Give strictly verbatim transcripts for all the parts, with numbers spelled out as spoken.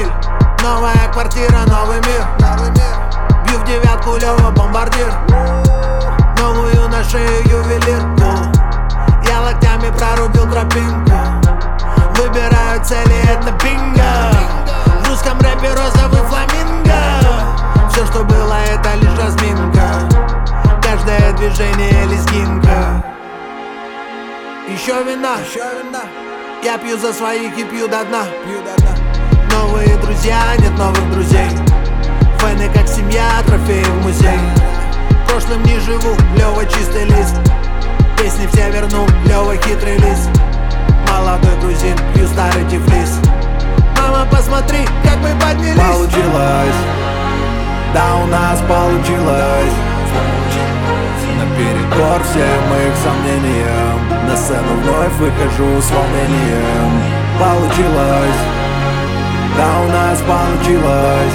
автомобиль. Новая квартира, новый мир. Бью в девятку, Лёва бомбардир. Новую на шею ювелирку. Я локтями прорубил тропинку. Выбираю цели, это бинго. В русском рэпе розовый фламинго. Все, что было, это лишь разминка. Каждое движение лезгинка. Еще вина, еще вина. Я пью за своих и пью до дна. Новые друзья, нет новых друзей. Фэны как семья, трофеи в музей. Прошлым не живу, Лёва чистый лист. Песни все верну, Лёва хитрый лист. Молодой грузин, пью старый тифлис. Мама, посмотри, как мы поднялись. Получилось, да у нас получилось. Наперекор всем их сомнениям, на сцену вновь выхожу с волнением. Получилось, да у нас получилось.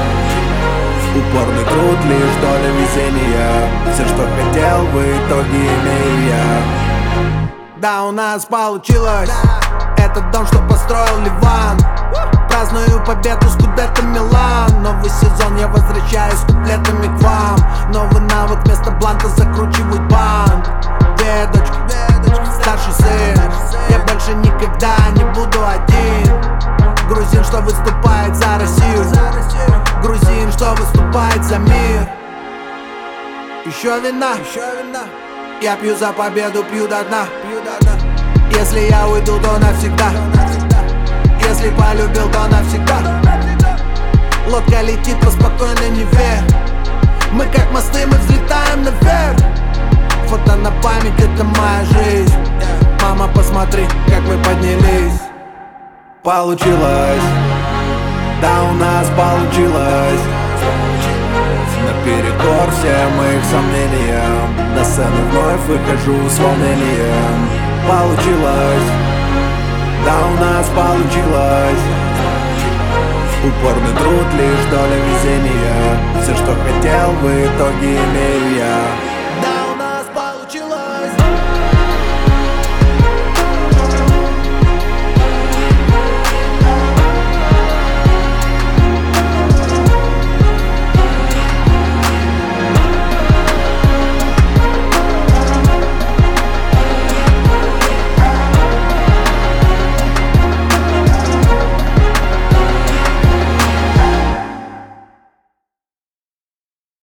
Упорный труд, лишь доля везения. Все, что хотел, в итоге имею я. Да, у нас получилось. Этот дом, что построил Ливан. Праздную победу, Скудетто Милан. Новый сезон, я возвращаюсь с куплетами к вам. Новый навык, вместо бланка закручивают банк. Дедочка, старший сын. Я больше никогда не буду один. Грузин, что выступает за Россию. Грузин, что выступает за мир. Еще вина, я пью за победу, пью до дна. Если я уйду, то навсегда. Если полюбил, то навсегда. Лодка летит по спокойной Неве. Мы как мосты, мы взлетаем наверх. Фото на память, это моя жизнь. Мама, посмотри, как мы поднялись. Получилось, да у нас получилось. Наперекор всем их сомнениям, на сцену вновь выхожу с волнением. Получилось, да у нас получилось. Упорный труд, лишь доля везения. Все, что хотел, в итоге имею я.